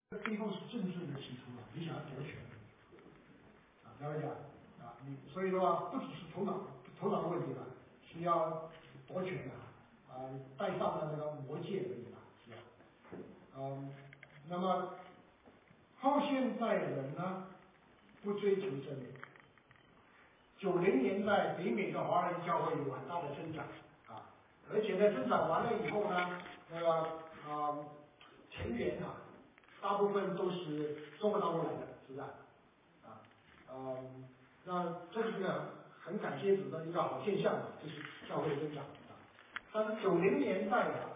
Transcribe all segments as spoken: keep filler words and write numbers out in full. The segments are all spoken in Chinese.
背后是政治的企图啊，你想要夺权啊，了解啊？你所以的话，不只是头脑头脑问题了，是要夺权的啊，带上了那个魔戒而已了，是吧？嗯，那么后现代人呢，不追求真理。九零年代北美的华人教会有很大的增长啊，而且呢，增长完了以后呢，那个啊成员啊，大部分都是中国大陆来的，是不是啊？啊，嗯，那这是个很感谢主的一个好现象啊，就是教会增长啊。但是九零年代啊，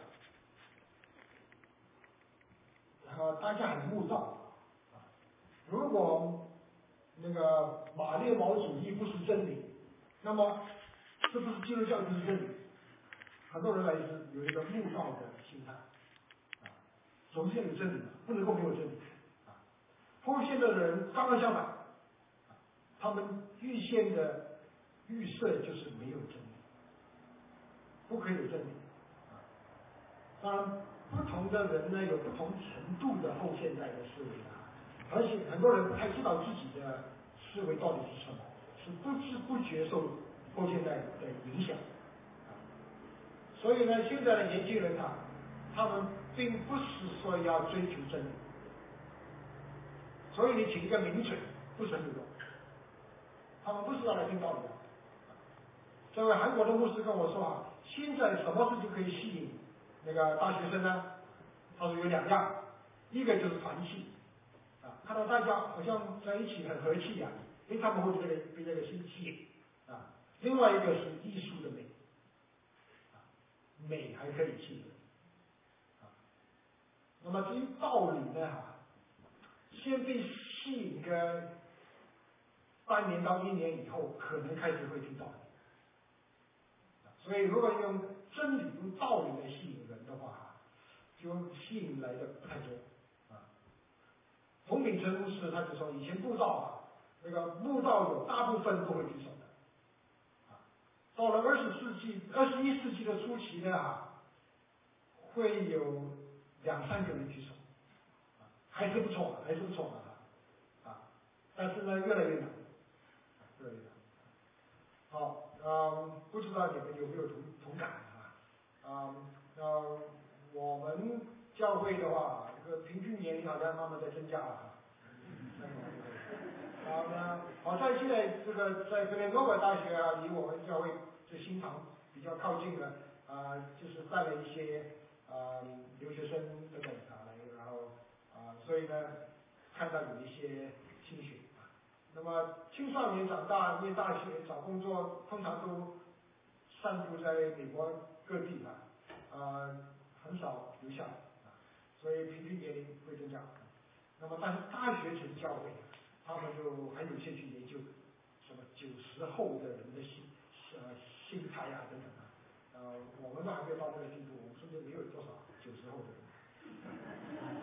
呃，大家很悟道啊，如果那个马列毛主义不是真理，那么是不是基督教就是真理？很多人来自有一个悟道的心态啊，总是要有真理，不能够没有真理啊。后现的人刚刚相反，他们预先的预设就是没有真理，不可以有真理啊。当然，不同的人呢有不同程度的后现代的思维啊，而且很多人不太知道自己的思维到底是什么，是不知不觉受后现代的影响啊。所以呢，现在的年轻人啊，他们并不是说要追求真理，所以你请一个名嘴不是很有用，他们不是要来听道理的。这位韩国的牧师跟我说啊，现在什么事情可以吸引那个大学生呢？他说有两样，一个就是团契啊，看到大家好像在一起很和气呀、啊，因为他们会被这个被这个心吸引啊。另外一个是艺术的美啊，美还可以吸引啊。那么至于道理呢啊，先被吸引个半年到一年以后，可能开始会听道理。所以，如果用真理、用道理来吸引人的话，就吸引来的不太多啊。冯秉成牧师他就说，以前布道啊，那个布道友大部分都会举手的啊。到了二十世纪、二十一世纪的初期呢啊，会有两三个人举手啊，还是不错，还是不错的啊。但是呢，越来越难，越来越难。好，嗯，不知道你们有没有同同感啊？嗯，呃，我们教会的话，这个平均年龄好像慢慢在增加了啊。好呢，好在现在这个在格雷诺瓦大学啊，离我们教会这新堂比较靠近的啊、呃，就是带了一些啊、呃、留学生等等啊来，然后啊、呃，所以呢，看到有一些新血。那么青少年长大念大学找工作，通常都散布在美国各地啊，呃，很少留下啊，所以平均年龄会增加。那么但是大学城教会，他们就很有兴趣研究什么九十后的人的心呃心态啊等等啊，呃，我们都还没有到那个地步，我们身边没有多少九十后的人，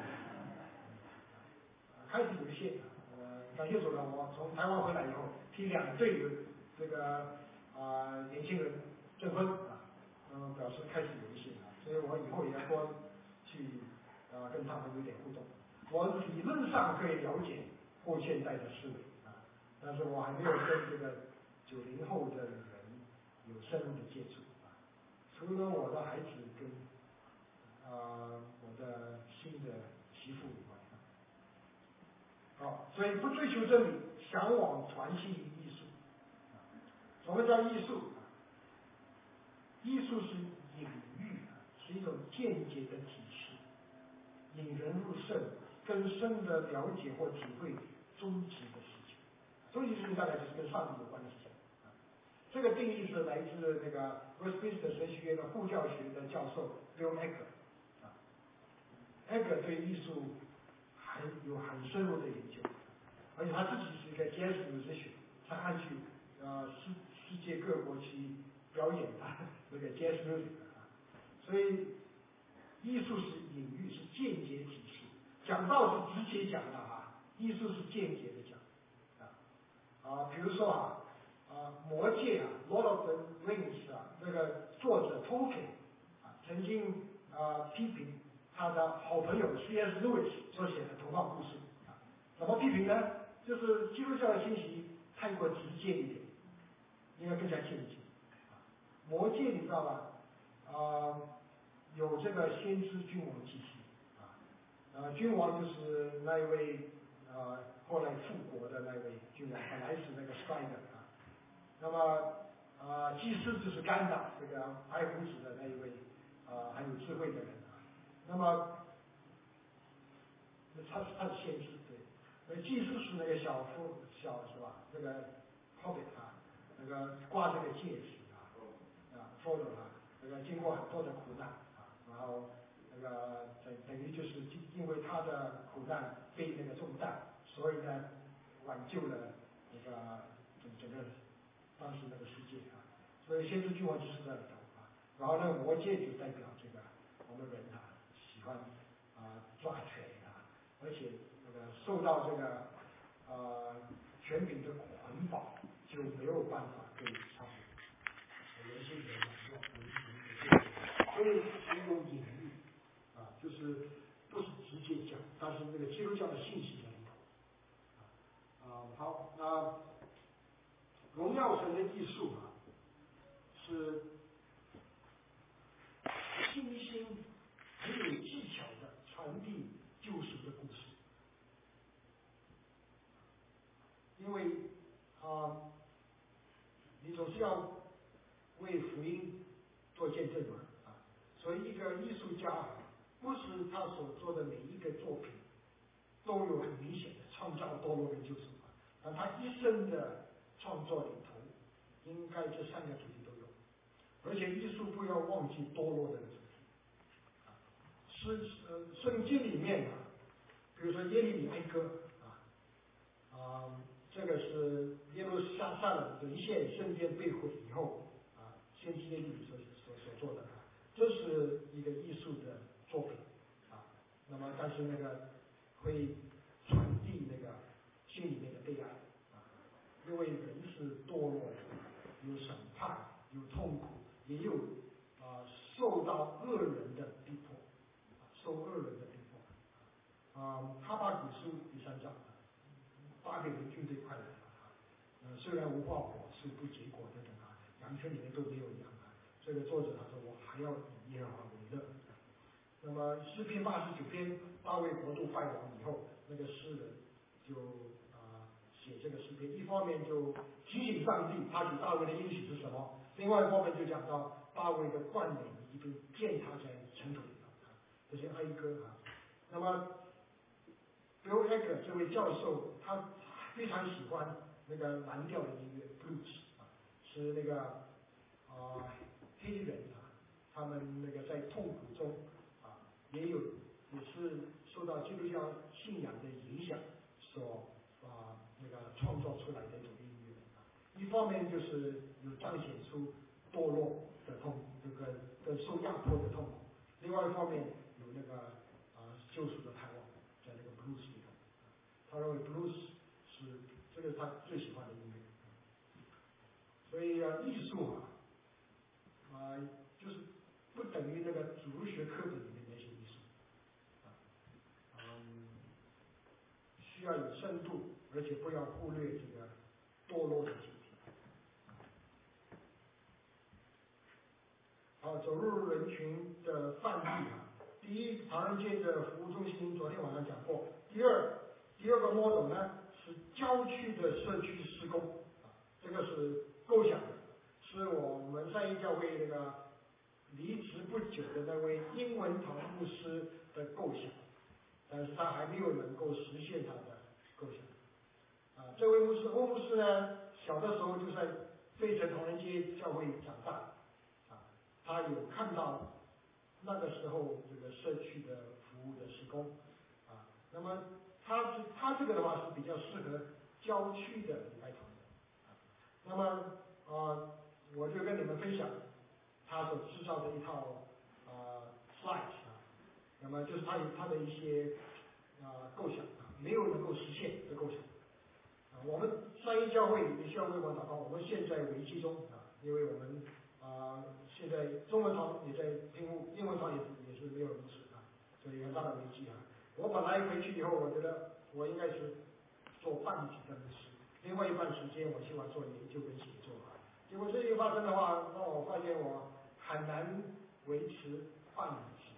开始有一些。呃，感谢主呢，我从台湾回来以后，替两对这个啊、呃、年轻人证婚啊，那么表示开始有一些啊，所以我以后也要多去啊、呃、跟他们有点互动。我理论上可以了解后现代的思维啊，但是我还没有跟这个九零后的人有深入的接触啊，除了我的孩子跟啊、呃、我的新的媳妇以外。好，所以不追求真理，向往传信于艺术。什么叫艺术？艺术是隐喻，是一种间接的体示，引人入胜，更深的了解或体会终极的事情。终极事情大概就是跟上帝有关的事情。这个定义是来自那个 Westminster 神学院的护教学的教授 Bill Egger。Egger 对艺术还有很深入的研究。而且他自己是一个 jazz musician， 他还去呃世世界各国去表演他那个 jazz music 啊，所以艺术是隐喻，是间接体示，讲道是直接讲的啊，艺术是间接的讲啊啊，比如说啊啊魔戒啊 Lord of the Rings 啊，那个作者 Tolkien 啊曾经啊批评他的好朋友 C S Lewis 所写的《童话么批评呢？就是基督教的信息太过直接一点，应该更加渐进。魔戒你知道吧？啊、呃，有这个先知君王记系啊，呃，君王就是那一位呃后来复国的那位君王，本来是那个 Strider 啊。那么啊、呃，祭司就是甘达，这个白胡子的那一位啊、呃、很有智慧的人啊。那么他是他是先知对，那祭司是那个小夫小是吧？那个 Hobbit 啊，那个挂这个戒指啊啊 Frodo 啊，那个经过很多的苦难啊，然后那个等等于就是因为他的苦难背那个重担，所以呢挽救了那个整整个当时那个世界啊，所以先知君王就是在里头啊，然后那个魔戒就代表这个我们人啊喜欢啊抓权啊，而且那个受到这个呃权柄的捆绑，就没有办法可以超越人性的软弱，人性的所以是用隐喻啊，就是不是直接讲，但是那个基督教的信息在里头啊。好，那荣耀神的艺术啊，是精心很有技巧的传递救赎的故事，因为啊，你总是要为福音做见证嘛啊，所以一个艺术家啊，不是他所做的每一个作品都有很明显的创造堕落跟救赎啊，但他一生的创作里头，应该这三个主题都有，而且艺术不要忘记堕落这个主题啊，是呃圣经里面啊，比如说耶利米哀歌啊啊，这个是耶路撒冷沦陷圣殿被毁以后啊，先知耶利米所所所做的啊，这是一个艺术的作品啊，那么但是那个会传递那个心里面的悲哀啊，因为人是堕落的，有审判，有痛苦，也有啊受到恶人的逼迫，啊受恶人的逼迫啊，哈巴谷书第三章。巴比伦军队快来了啊！呃，虽然无花果，树不结果等等啊，羊圈里面都没有羊啊。这个作者他说我还要以耶和华为乐。那么诗篇八十九篇，大卫国度败亡以后，那个诗人就啊、呃、写这个诗篇，一方面就提醒上帝他给大卫的应许是什么，另外一方面就讲到大卫的冠冕已经践踏在尘土里了啊，这些哀歌啊。那么Bill Egger 这位教授，他非常喜欢那个蓝调的音乐 blues 啊，是那个啊、呃、黑人啊，他们那个在痛苦中啊，也有也是受到基督教信仰的影响所啊那个创造出来的一种音乐啊。一方面就是有彰显出堕落的痛，这个跟受压迫的痛苦；另外一方面有那个啊救赎的盼望。在那个 blues 里头，他认为 blues 是这个是他最喜欢的音乐，所以啊，艺术啊，啊、呃，就是不等于那个主学课本里面那些艺术，啊，嗯，需要有深度，而且不要忽略这个堕落的主题。好，走入人群的范例啊。第一，唐人街的服务中心，昨天晚上讲过。第二，第二个 model 呢是郊区的社区施工，啊，这个是构想的，是我们上一教会那个离职不久的那位英文堂牧师的构想，但是他还没有能够实现他的构想。啊，这位牧师欧牧师呢，小的时候就在费城唐人街教会长大，啊，他有看到。那个时候，这个社区的服务的施工，啊，那么他是他这个的话是比较适合郊区的礼拜堂的，啊，那么啊、呃，我就跟你们分享他所制造的一套啊 slides 啊，那么就是他有他的一些啊、呃、构想啊，没有能够实现的构想，啊，我们三一教会也需要为我祷告，我们现在危机中啊，因为我们。啊、呃，现在中文堂也在聘务，英文堂也是也是没有牧师啊，所以很大的危机啊。我本来回去以后，我觉得我应该是做半级的牧师，另外一半时间我希望做研究跟写作啊。结果这一发生的话，让我发现我很难维持半级，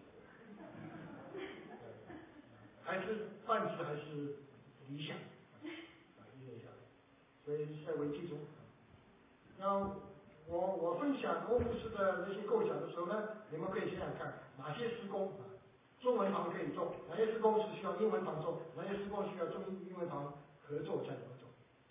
还是半级还是理想啊，理想，所以是在危机中。然后我我分享欧牧师的那些构想的时候呢，你们可以想想看，哪些施工啊，中文堂可以做，哪些施工是需要英文堂做，哪些施工需要中英文堂合作才能做。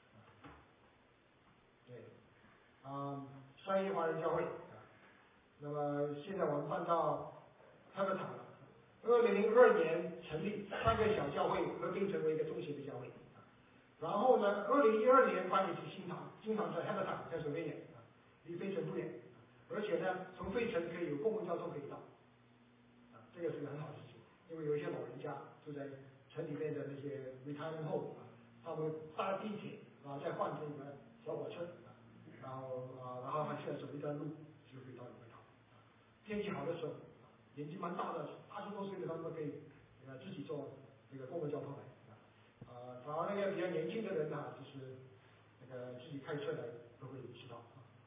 对，啊、嗯，三一华人教会啊，那么现在我们搬到他的堂了。二零零二年成立，三个小教会合并成为一个中型的教会。然后呢，二零一二年搬一起新堂，新堂在 Habitat 在手边远啊，离费城不远，而且呢，从费城可以有公共交通可以到，啊，这个是个很好的事情，因为有一些老人家住在城里面的那些 retirement home 啊，他们搭地铁啊，再换这个小火车啊，然后啊，然后还需要走一段路就可以到里面堂。天气好的时候，年纪蛮大的，八十多岁的他们可以呃自己坐这个公共交通来。啊，找那个比较年轻的人呢，就是那个自己开车来都会知道。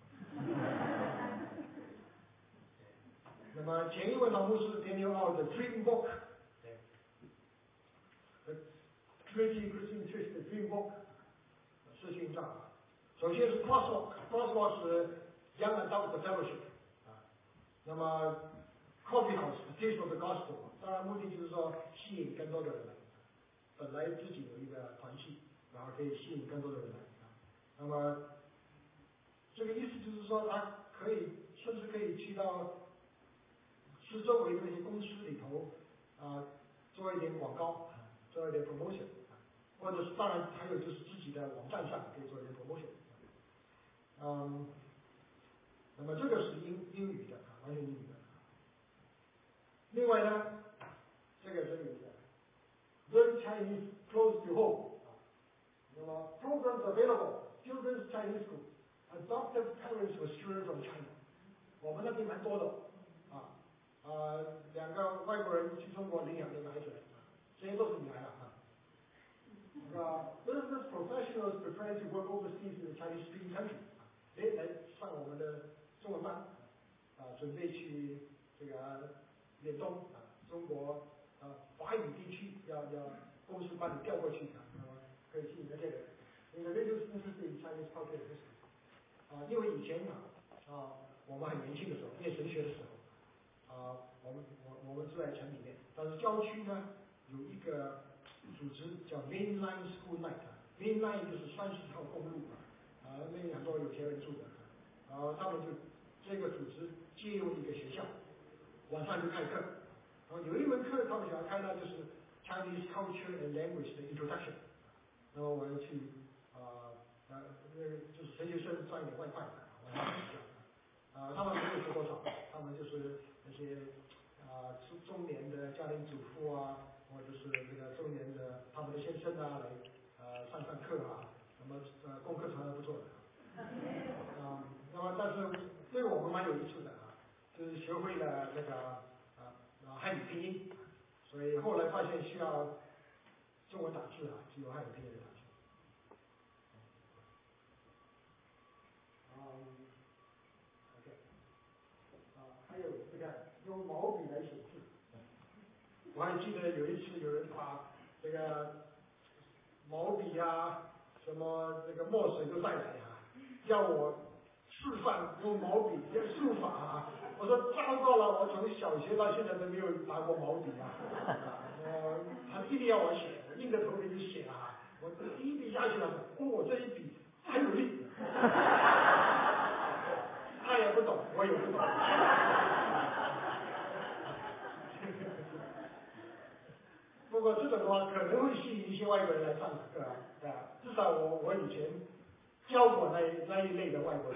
那么前一位老牧师 Daniel Out 的 Dream Book， 对 ，Trinity Christian Church 的 Dream Book 视讯上啊，首先是 Crosswalk，Crosswalk 是 Young Adult Fellowship 啊，那么 Coffee House Taste of the Gospel， 当然目的就是说吸引更多的人来。本来自己有一个团契，然后可以吸引更多的人来啊。那么这个意思就是说，他可以甚至可以去到市周围的那些公司里头啊，做一点广告，做一点 promotion， 或者是当然还有就是自己的网站上可以做一点 promotion。嗯，那么这个是英英语的啊，完全英语的。另外呢，这个这个有的。Learn Chinese close to home. 那么 programs available. Children's Chinese school. Adopted parents with children from China. 我们那边蛮多的啊啊，两个外国人去中国领养的孩子，这些都是女孩了啊。那个 business professionals preparing to work overseas in the Chinese-speaking country. 哎，来上我们的中文班啊，准备去这个远东啊，中国。啊，华语地区要要公司把你调过去啊，那么可以吸引那些人。因为这就是公司对 Chinese culture 的啊，因为以前啊啊，我们很年轻的时候念神学的时候啊，我们我我们住在城里面，但是郊区呢有一个组织叫 Mainline School Night，Mainline 就是三十条公路啊，那里很多有钱人住的，然后他们就这个组织借用一个学校，晚上就开课。有一门课他们想要开呢，就是 Chinese Culture and Language 的 Introduction。那么我要去啊呃那个就是神学生赚一点外快，我要去讲啊，他们没有学多少，他们就是那些啊中中年的家庭主妇啊，或者是这个中年的他们的先生啊来呃上上课啊，那么呃功课传的不错的啊，那么但是对我们蛮有益处的啊，就是学会了那个。啊，汉语拼音，所以后来发现需要中文打字啊，就有汉语拼音的打字。嗯 ，OK， 啊，还有这个用毛笔来写字。我还记得有一次有人把这个毛笔啊，什么这个墨水都带来啊，叫我示范用毛笔用书法啊。我说糟糕了，我从小学到现在都没有拿过毛笔啊！呃，他一定要我写，我硬着头皮就写啊！我第一笔下去了，哦，我这一笔还有力。他也不懂，我也不懂。不过这种的话可能会吸引一些外国人来上课啊，啊，至少我我以前教过那那一类的外国人。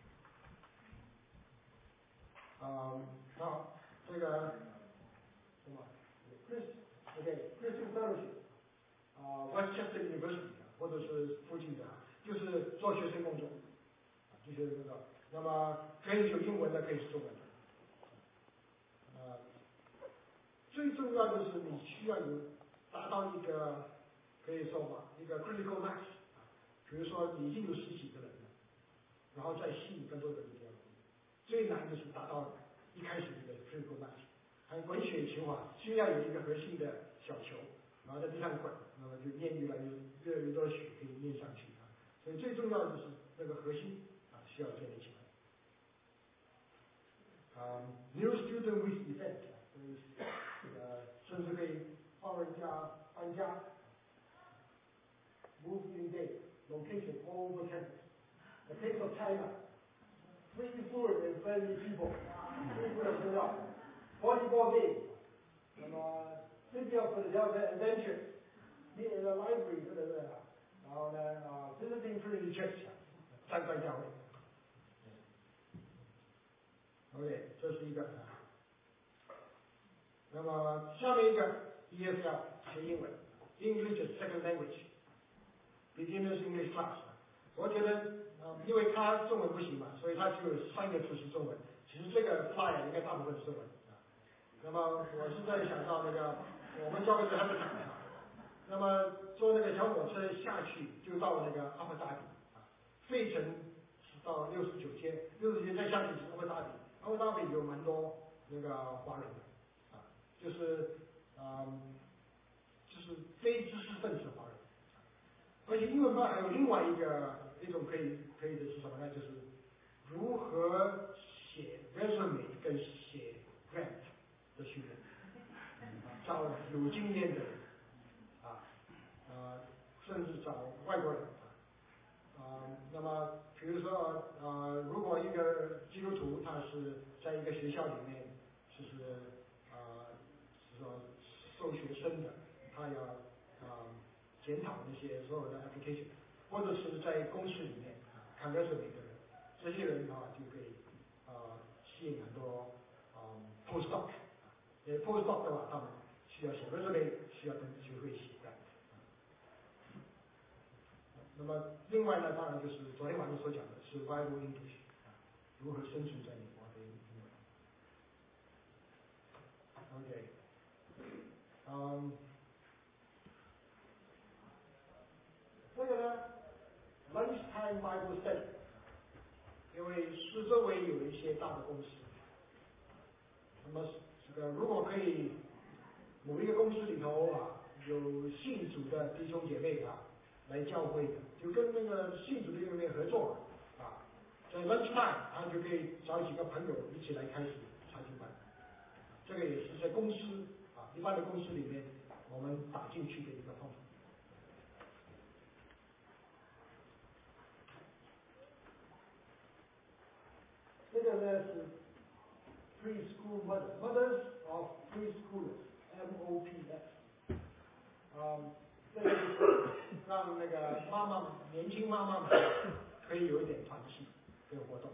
嗯，好，这个什么 ，Chris，OK，Christian Fellowship，啊 ，Westchester University 或者是附近的，就是做学生工作，啊，做学生工作。那么可以是英文的，可以是中文的。呃，最重要就是你需要有达到一个可可以说嘛，一个 critical mass 啊，比如说已经有十几个人了，然后再吸引更多的人比较容易。最难的是达到一开始这个 critical mass。还有滚雪球啊，需要有一个核心的小球，然后在地上滚，那么就念越来越越来越多的雪可以念上去啊。所以最重要的就是那个核心啊，需要建立起来。啊、um, ，new student with event， 所以这个甚至可以帮人家搬家 ，move in day location all over campus。The case of China，free food and friendly people，free food 很重要。volleyball game， 那么 city of Philadelphia adventure，meet in the library， 对不对啊？然后呢啊 ，visiting Trinity Church， 参观教会。OK， 这是一个。那么下面一个 E S L 学英文 ，English as second language，beginners English class。我觉得啊、呃，因为他中文不行嘛，所以他只有三个字是中文。其实这个 flyer 应该大部分是中文。那么我是在想到那个，我们教会在他们讲的，那么坐那个小火车下去就到那个阿布扎比啊，费城是到六十九天，六十天再下去是阿布扎比，阿布扎比有蛮多那个华人的啊，就是嗯，就是非知识分子华人，而且英文班还有另外一个一种可以可以的是什么呢？就是如何写 resume 跟写 grant。的训练，找有经验的人，啊，呃，甚至找外国人啊，啊，那么比如说呃，如果一个基督徒他是在一个学校里面，就是啊，是说收学生的，他要啊检讨那些所有的 application， 或者是在公司里面啊看 resume 的人，这些人的话就可以啊吸引很多啊 postdoc。呃 ，postdoc 的话，他们需要写 resume， 需要跟学会写的。那么另外呢，当然就是昨天晚上所讲的是 survival English， 如何生存在美国的英文。OK， 嗯，这个呢 ，lunchtime Bible study， 因为市周围有一些大的公司，那么这个如果可以。某一个公司里头啊，有信主的弟兄姐妹啊，来教会的，就跟那个信主的弟兄姐妹合作啊，在 lunch time， 他就可以找几个朋友一起来开始查经班。这个也是在公司啊，一般的公司里面我们打进去的一个方法。这个呢是 preschool mothers mothers of preschoolers。M O P S， 嗯，这个就是让那个妈妈年轻妈妈们可以有一点团契跟活动。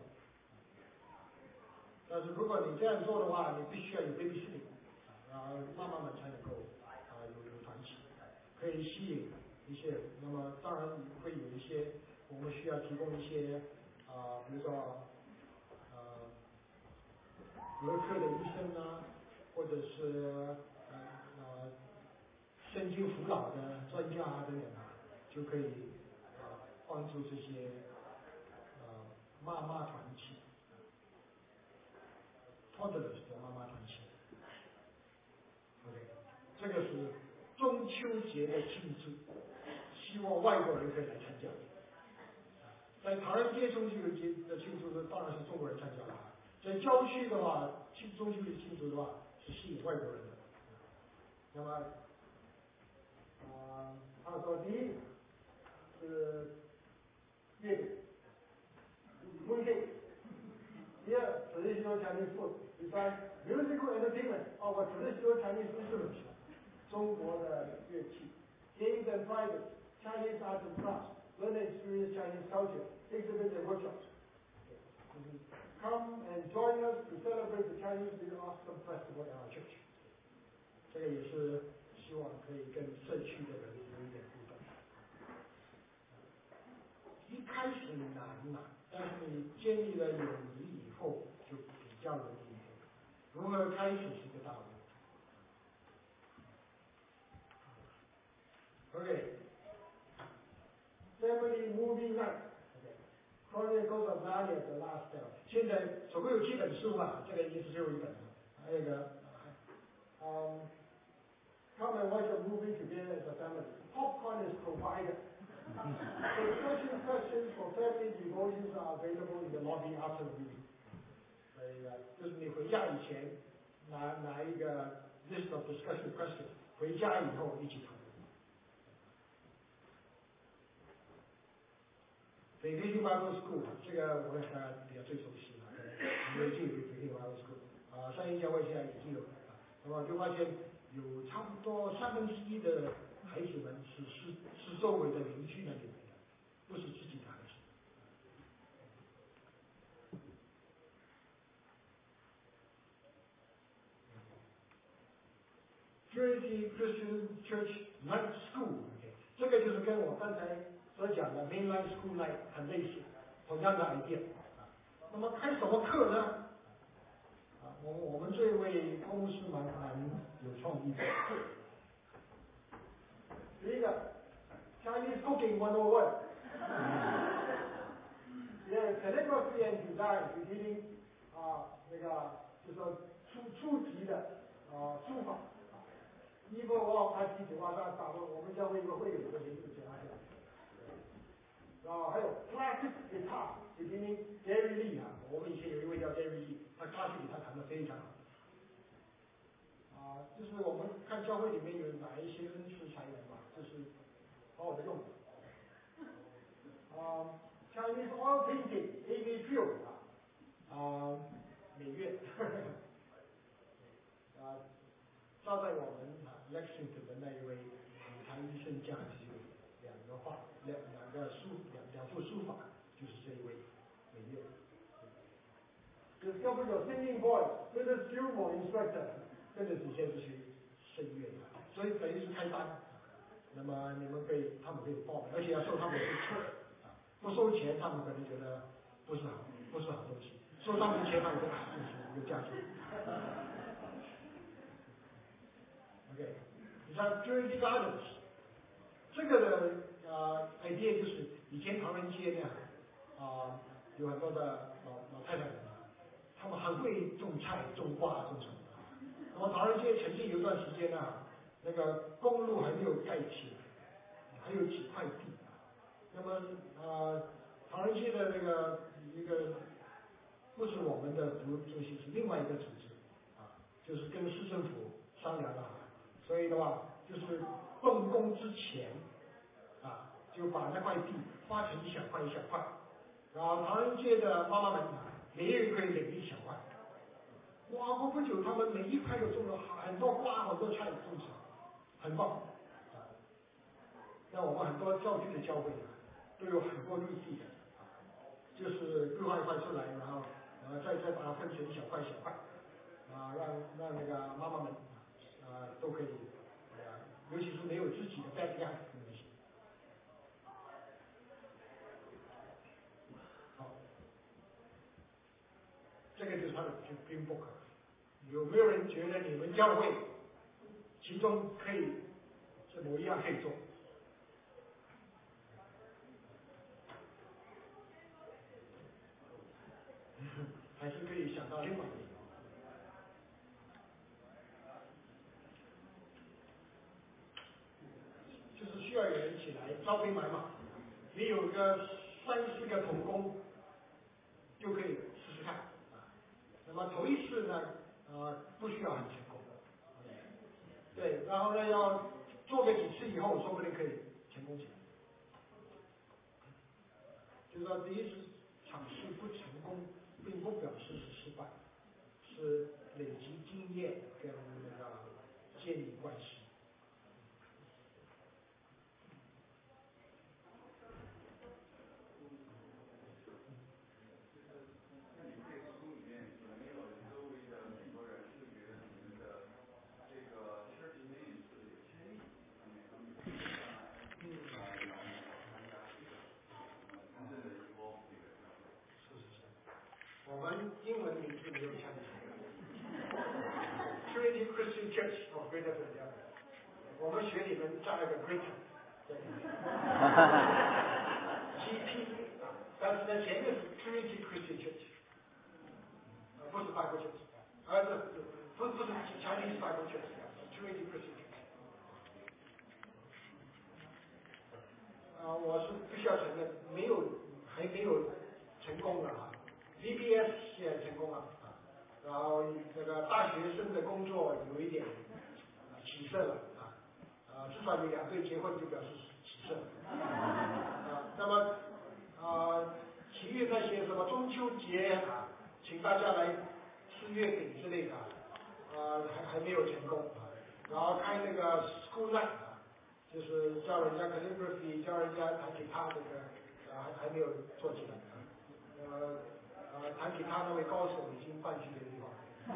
但是如果你这样做的话，你必须要有 babysitting， 啊，妈妈们才能够啊有有团契，可以吸引一些。那么当然会有一些，我们需要提供一些啊，比如说呃儿科的医生啊，或者是。呃，身心辅导的专家啊等等啊，就可以啊帮助这些呃妈妈团体 ，toddlers 的妈妈团体。OK， 这个是中秋节的庆祝，希望外国人可以来参加。在唐人街中秋节的庆祝呢，当然是中国人参加了。在郊区的话，庆中秋节庆祝的话，是吸引外国人的。那么，啊、呃，他说第一是乐队 ，mooncake； 第二 traditional Chinese food； 第三 musical entertainment of a traditional Chinese instruments， 中国的乐器 ；games and prizes， Chinese arts and crafts，learn and experience Chinese culture，exhibits and workshops。Come and join us to celebrate the Chinese New Awesome Festival in our church。这个也是希望可以跟社区的人有一点互动。一开始难呐，但是你建立了友谊以后，就比较容易。如何开始是个大问题。OK。 Movie Night。OK。Chronicles of Narnia The Last Tale。现在总共有七本书嘛，这个已经是最后一本了。还有一个，嗯 ，Come and watch a movie together as a family. Popcorn is provided. The searching questions for family devotions are available in the lobby after the movie. 所以呢，就是你回家以前拿拿一个 list of discussion questions， 回家以后一起讨论。Vacation Bible School 这个我也大家比较最熟悉了，因为就有 Vacation Bible School 啊，三一教会现在已经有啊，那么就发现有差不多三分之一的孩子们是是是周围的邻居那里来的，不是自己的孩子。Trinity Christian Church Night School，OK， 这个就是跟我刚才所讲的 Mainline School Night 很类似，同样的 idea。那么开什么课呢？啊，我我们这位公司蛮蛮有创意的。第一个 Chinese Cooking one oh one， yeah, Calligraphy and Design beginning 啊，那个就是说初初级的啊书法。一个我还提醒话上打过，我们教会一个会有一个名字叫他讲。然后还有 Classic Guitar beginning Gary Lee 啊，我们以前有一位叫 Gary Lee， 他 Classic Guitar 弹得非常好。啊，就是我们看教会里面有哪一些恩赐才能嘛，就是好好的用。啊 ，Chinese Oil Painting A V Field 啊，啊，美院，啊，照在我们啊 Lexington 的那一位舞台医生家只有两个画，两两个书，两两幅书法，就是这一位美院。Discover your singing voice, Phyllis Gilmore instructor， 真的是现在是声乐的，所以等于是开单。那么你们可以，他们可以报名，而且要收他们的钱啊，不收钱他们可能觉得不是好，不是好东西；收他们的钱他们说啊，这是有价值。OK， 你像 Purity Gardens， 这个的呃 idea 就是以前唐人街呢啊、呃、有很多的老老太太们，他们很会种菜、种瓜、种什么。那么唐人街曾经有一段时间呢，那个公路还没有盖起来，还有几块地。那么呃，唐人街的那个一个不是我们的服务中心，是另外一个组织啊，就是跟市政府商量了，所以的话就是动工之前啊，就把那块地划成一小块一小块，然后唐人街的妈妈们每人可以领一小块。哇，过不久他们每一块都种了很多瓜，很多菜种起来，很棒啊！那我们很多教区的教会啊，都有很多绿地的啊，就是规划一块出来，然后呃再再把它分成一小块一小块啊，让让那个妈妈们啊都可以啊，尤其是没有自己的 backyard 的那些。好，这个就是他的 Dream Book。有没有人觉得你们教会其中可以是某一样可以做？还是可以想到另外一个，就是需要有人起来招兵买马。你有个三四个童工就可以试试看啊。那么头一次呢，呃，不需要很成功，对，然后呢要做个几次以后，说不定可以成功起来。就是说第一次尝试不成功，并不表示是失败，是累积经验跟那个建立关系。我们英文名字没有相同 ，Trinity Christian Church of Greater Philadelphia， 我们学里面加了个 Greater， 对 ，G P 在前面是 Trinity Christian Church， 呃，不是 Bible Church， 而是不不是 Chinese Bible Church， 是 Trinity Christian Church。啊、呃，我是必须要承认，没有还没有成功的啊 ，V B S 现在成功了啊，然后这个大学生的工作有一点、呃、起色了啊，啊、呃，至少有两对结婚就表示起色啊，那么啊、呃，其余那些什么中秋节啊，请大家来吃月饼之类的啊，呃，还还没有成功啊，然后开那个 school night。就是教人家 calligraphy， 教人家弹吉他，这个呃还还没有做起来啊。呃呃，弹吉他那位高手已经搬去别的地方。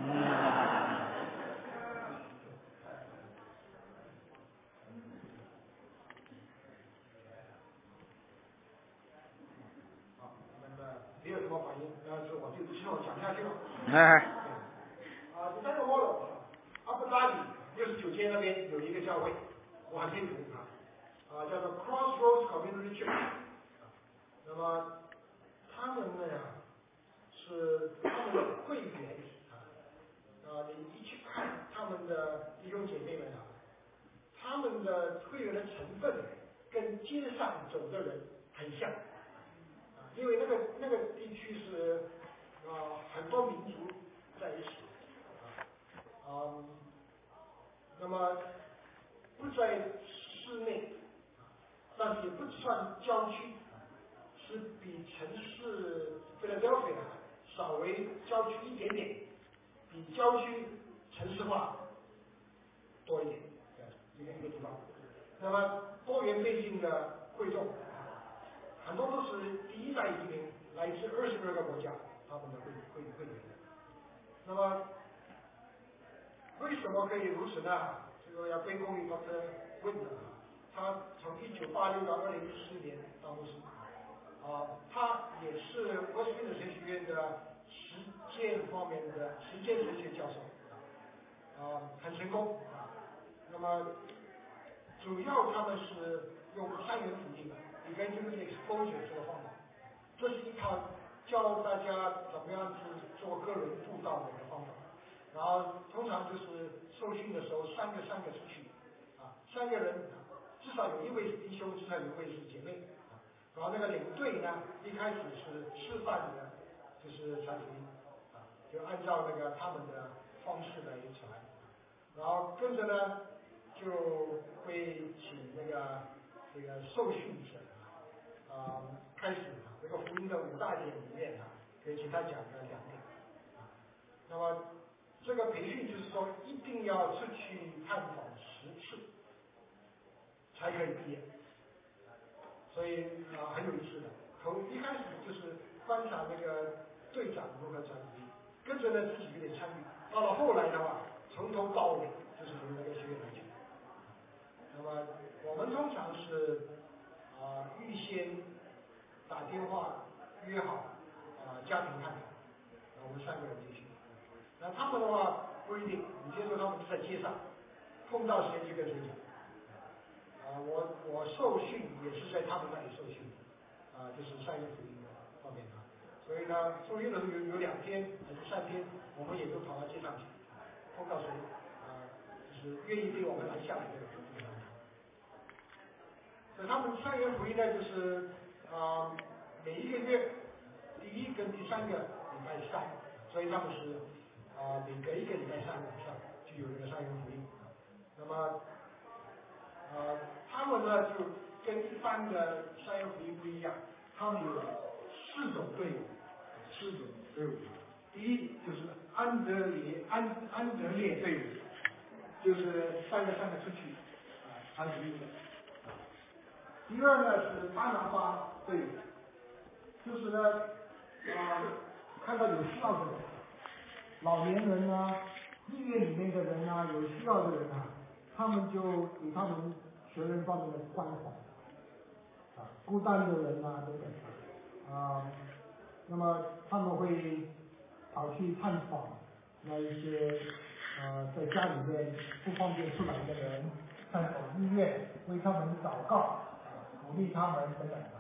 好，那么没有什么反应，但是我就继续讲下去了。哎。啊，第三个 model， 阿布扎比六十九街那边有一个教会，我很清楚啊。啊，叫做 Crossroads Community Church， 那么他们呢是他们的会员啊，啊，你一去看他们的弟兄姐妹们啊，他们的会员的成分跟街上走的人很像，啊，因为那个那个地区是啊很多民族在一起，啊，嗯，那么不在室内。但是也不算郊区，是比城市 Philadelphia 稍微郊区一点点，比郊区城市化多一点，对，一个一个地方。那么多元背景的会众，很多都是第一代移民，来自二十二个国家，他们的会会会员。那么为什么可以如此呢？这个要归功于 Doctor Wynne 啊。他从一九八六到二零一四年当牧师，啊，他也是波士顿神学院的实践方面的实践神学教授，啊，很成功啊。那么主要他们是用三元福音 evangelistic exposure 这个方法，这是一套教大家怎么样去做个人布道的一个方法。然后通常就是受训的时候三个三个出去，啊，三个人。至少有一位是弟兄，至少有一位是姐妹啊。然后那个领队呢，一开始是示范的，就是传福音啊，就按照那个他们的方式来传。然后跟着呢，就会请那个这个受训者啊，啊开始啊，这个福音的五大点里面啊，给请他讲个两点啊。那么这个培训就是说，一定要出去探访十次。才可以毕业，所以啊、呃、很有意思的。从一开始就是观察那个队长如何传福音，跟着呢自己有点参与。到了后来的话，从头到尾就是由那个学员来讲。那么我们通常是啊、呃、预先打电话约好啊、呃、家庭探讨，我们三个人进去。那他们的话不一定，有些时候他们就在街上碰到谁就跟谁讲。啊，我我受训也是在他们那里受训的，啊，就是三一福音的方面啊，所以呢，受训的时候有有两天还是三天，我们也都跑到街上去，碰到谁啊，就是愿意被我们拦下来的，就跟他们。所以他们三元福音呢，就是啊，每一个月第一跟第三个礼拜三，所以他们是啊每隔一个礼拜三晚上就有这个三元福音，那么啊。他们呢就跟一般的三元福音不一样，他们有四种队伍，四种队伍。第一就是安德烈安安德烈队伍，就是三个三个出去啊传福音的。第二呢是巴拿巴队伍，就是呢啊看到有需要的人，老年人啊，医院里面的人啊，有需要的人啊，他们就给他们学人方面的关怀，啊，孤单的人啊等等，啊，那么他们会跑去探访那一些呃在家里面不方便出来的人，探访医院，为他们祷告，啊，鼓励他们等等啊，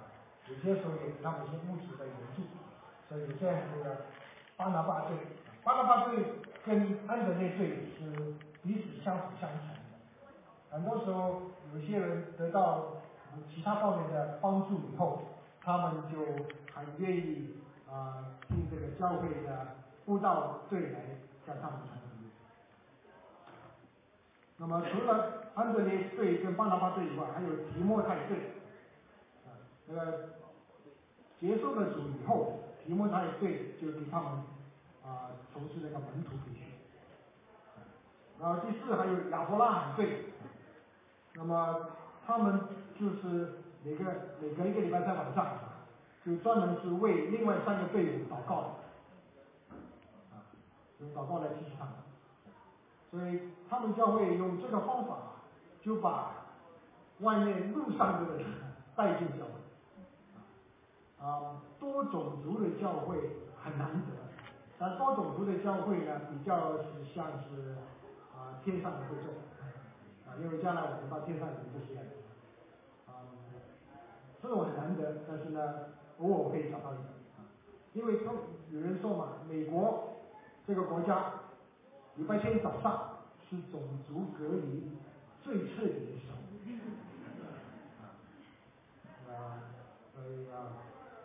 有些时候也给他们一些物质的援助，所以这样这个巴拿巴队，巴拿巴队跟安德烈队是彼此相辅相成的。很多时候有些人得到其他方面的帮助以后，他们就很愿意啊、呃、进这个教会的布道队来向他们传福音。那么除了安德烈队跟巴拿巴队以外，还有提摩太队。啊，这个接受了主以后，提摩太队就给他们啊、呃、从事那个门徒培训。然后第四还有亚伯拉罕队，那么他们就是每个每隔一个礼拜三晚上，就专门是为另外三个队伍祷告的，啊，用祷告来提醒他们。所以他们教会用这个方法，就把外面路上的人带进教会。啊，多种族的教会很难得，但多种族的教会呢，比较是像是啊天上的会众，啊，因为将来我们到天上有这些，啊，这种很难得，但是呢，偶尔可以找到一个，啊，因为他有人说嘛，美国这个国家，礼拜天早上是种族隔离最彻底的时候，啊，所以啊。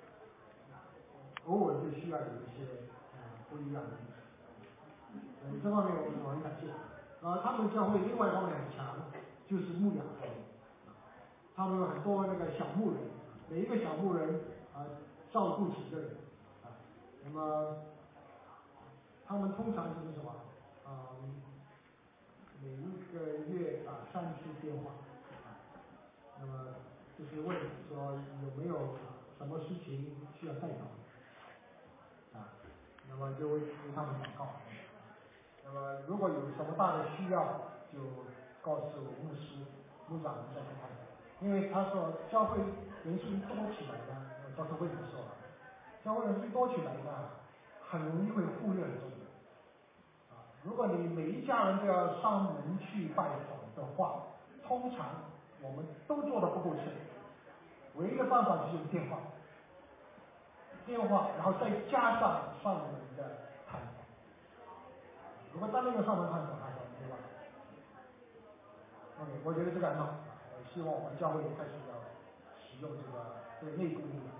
偶尔就需要有一些啊、呃、不一样的东西，所以这方面我们我很感谢。啊，他们教会另外一方面很强，就是牧养方面，他们有很多那个小牧人，每一个小牧人啊、呃、照顾几个人啊，那么他们通常就是什么啊、呃、每一个月打三次电话啊，那么就是问说有没有什么事情需要带到。啊，那么就为他们祷告。那么如果有什么大的需要，就告诉牧师、牧长再跟他们。因为他说教会人数多起来呢，到时候为什么说了？教会人数多起来呢，很容易会忽略很多人。啊，如果你每一家人都要上门去拜访的话，通常我们都做得不够彻底。唯一的办法就是用电话。电话，然后再加上上门的探访。如果单单用上门探访，那就没办法。OK， 我觉得这个很好，我希望我们教会也开始要使用这个这个内部力量。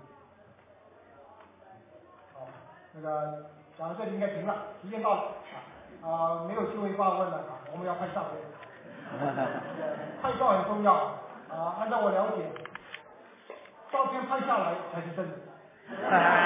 好，那个讲到这里应该停了，时间到了啊，啊没有机会发问了啊，我们要拍照片。拍照很重要啊，按照我了解，照片拍下来才是真的。